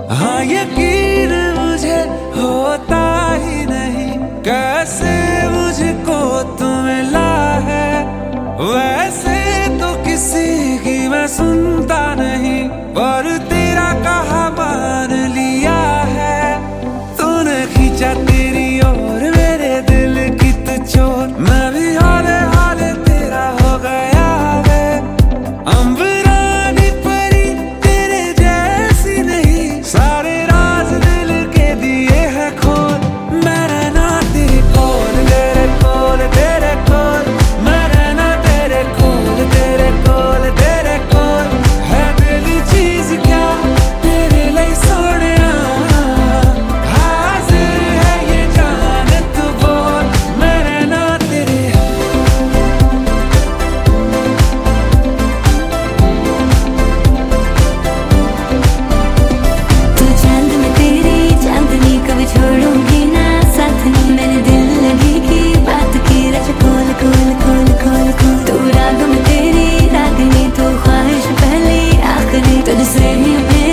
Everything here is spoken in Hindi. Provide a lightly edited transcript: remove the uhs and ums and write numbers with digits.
हाँ यकीन मुझे होता ही नहीं, कैसे मुझको तू मिला है। वैसे तो किसी की मैं सुनता नहीं, पर तेरा कहा मान लिया है। तूने खींचा तेरी ओर मेरे दिल की तू चोर, मैं भी हाले हाले तेरा हो गया वे। अंबरानी परी तेरे जैसी नहीं, सारे राज दिल के दिए हैं खोल। मैं रहना तेरे कोल, तेरे कोल, तेरे कोल। मैं रहना तेरे कोल, तेरे कोल, तेरे कोल। है दिल चीज क्या तेरे लिए सोनिया, हाजिर है ये जान तू बोल। मैं रहना तेरे तू चांद में तेरी चांदनी कभी छोड़ूंगी ना साथ नहीं। मैंने दिल लगी की बात की रच खोल खोल खोल खोल खोल। तू राग में तेरी रागनी, तू ख्वाहिश पहली आखिरी, तुझसे ही